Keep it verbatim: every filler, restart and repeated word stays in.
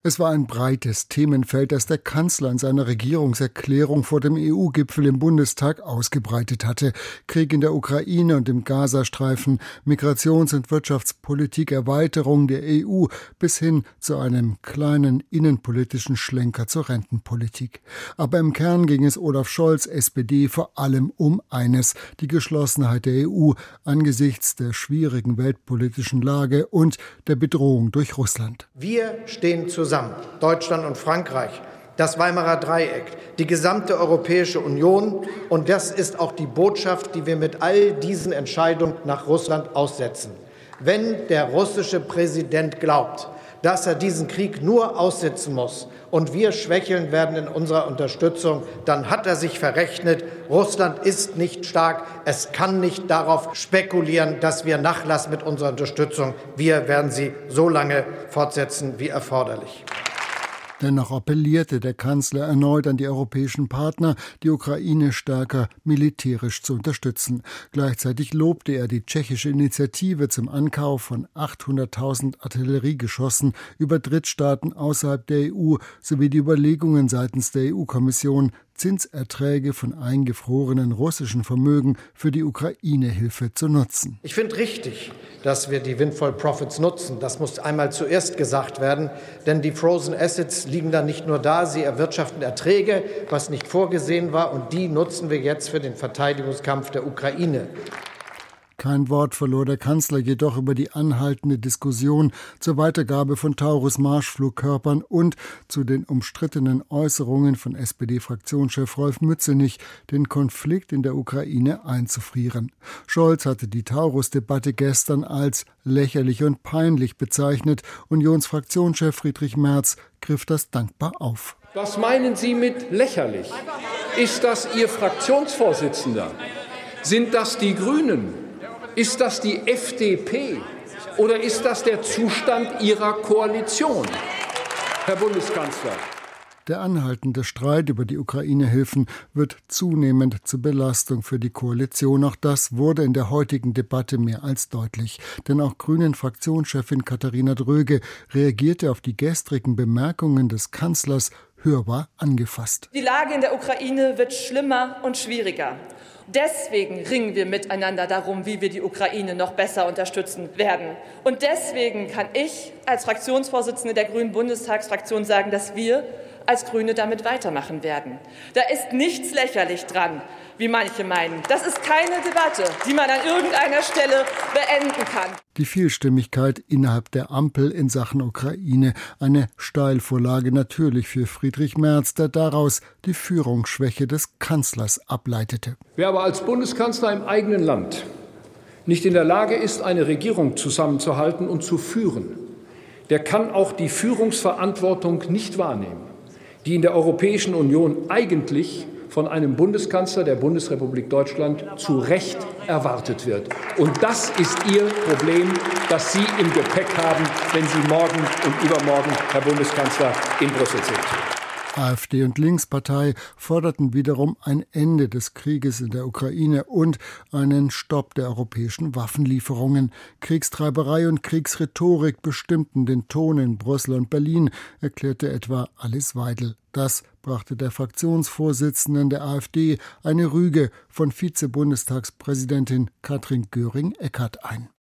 Es war ein breites Themenfeld, das der Kanzler in seiner Regierungserklärung vor dem E U-Gipfel im Bundestag ausgebreitet hatte. Krieg in der Ukraine und im Gazastreifen, Migrations- und Wirtschaftspolitik, Erweiterung der E U bis hin zu einem kleinen innenpolitischen Schlenker zur Rentenpolitik. Aber im Kern ging es Olaf Scholz, S P D, vor allem um eines: die Geschlossenheit der E U angesichts der schwierigen weltpolitischen Lage und der Bedrohung durch Russland. Wir stehen zusammen. Zusammen, Deutschland und Frankreich, das Weimarer Dreieck, die gesamte Europäische Union. Und das ist auch die Botschaft, die wir mit all diesen Entscheidungen nach Russland aussetzen. Wenn der russische Präsident glaubt, dass er diesen Krieg nur aussitzen muss und wir schwächeln werden in unserer Unterstützung, dann hat er sich verrechnet. Russland ist nicht stark. Es kann nicht darauf spekulieren, dass wir nachlassen mit unserer Unterstützung. Wir werden sie so lange fortsetzen wie erforderlich. Dennoch appellierte der Kanzler erneut an die europäischen Partner, die Ukraine stärker militärisch zu unterstützen. Gleichzeitig lobte er die tschechische Initiative zum Ankauf von achthunderttausend Artilleriegeschossen über Drittstaaten außerhalb der E U sowie die Überlegungen seitens der E U-Kommission, Zinserträge von eingefrorenen russischen Vermögen für die Ukraine-Hilfe zu nutzen. Ich finde richtig, dass wir die Windfall Profits nutzen. Das muss einmal zuerst gesagt werden, denn die Frozen Assets liegen da nicht nur da, sie erwirtschaften Erträge, was nicht vorgesehen war, und die nutzen wir jetzt für den Verteidigungskampf der Ukraine. Kein Wort verlor der Kanzler jedoch über die anhaltende Diskussion zur Weitergabe von Taurus-Marschflugkörpern und zu den umstrittenen Äußerungen von S P D-Fraktionschef Rolf Mützenich, den Konflikt in der Ukraine einzufrieren. Scholz hatte die Taurus-Debatte gestern als lächerlich und peinlich bezeichnet. Unionsfraktionschef Friedrich Merz griff das dankbar auf. Was meinen Sie mit lächerlich? Ist das Ihr Fraktionsvorsitzender? Sind das die Grünen? Ist das die F D P oder ist das der Zustand Ihrer Koalition, Herr Bundeskanzler? Der anhaltende Streit über die Ukraine-Hilfen wird zunehmend zur Belastung für die Koalition. Auch das wurde in der heutigen Debatte mehr als deutlich. Denn auch Grünen-Fraktionschefin Katharina Dröge reagierte auf die gestrigen Bemerkungen des Kanzlers hörbar angefasst. Die Lage in der Ukraine wird schlimmer und schwieriger. Deswegen ringen wir miteinander darum, wie wir die Ukraine noch besser unterstützen werden. Und deswegen kann ich als Fraktionsvorsitzende der Grünen Bundestagsfraktion sagen, dass wir als Grüne damit weitermachen werden. Da ist nichts lächerlich dran, wie manche meinen. Das ist keine Debatte, die man an irgendeiner Stelle beenden kann. Die Vielstimmigkeit innerhalb der Ampel in Sachen Ukraine, eine Steilvorlage natürlich für Friedrich Merz, der daraus die Führungsschwäche des Kanzlers ableitete. Wer aber als Bundeskanzler im eigenen Land nicht in der Lage ist, eine Regierung zusammenzuhalten und zu führen, der kann auch die Führungsverantwortung nicht wahrnehmen, die in der Europäischen Union eigentlich von einem Bundeskanzler der Bundesrepublik Deutschland zu Recht erwartet wird. Und das ist Ihr Problem, das Sie im Gepäck haben, wenn Sie morgen und übermorgen, Herr Bundeskanzler, in Brüssel sind. AfD und Linkspartei forderten wiederum ein Ende des Krieges in der Ukraine und einen Stopp der europäischen Waffenlieferungen. Kriegstreiberei und Kriegsrhetorik bestimmten den Ton in Brüssel und Berlin, erklärte etwa Alice Weidel. Das brachte der Fraktionsvorsitzenden der AfD eine Rüge von Vize-Bundestagspräsidentin Katrin Göring-Eckardt ein.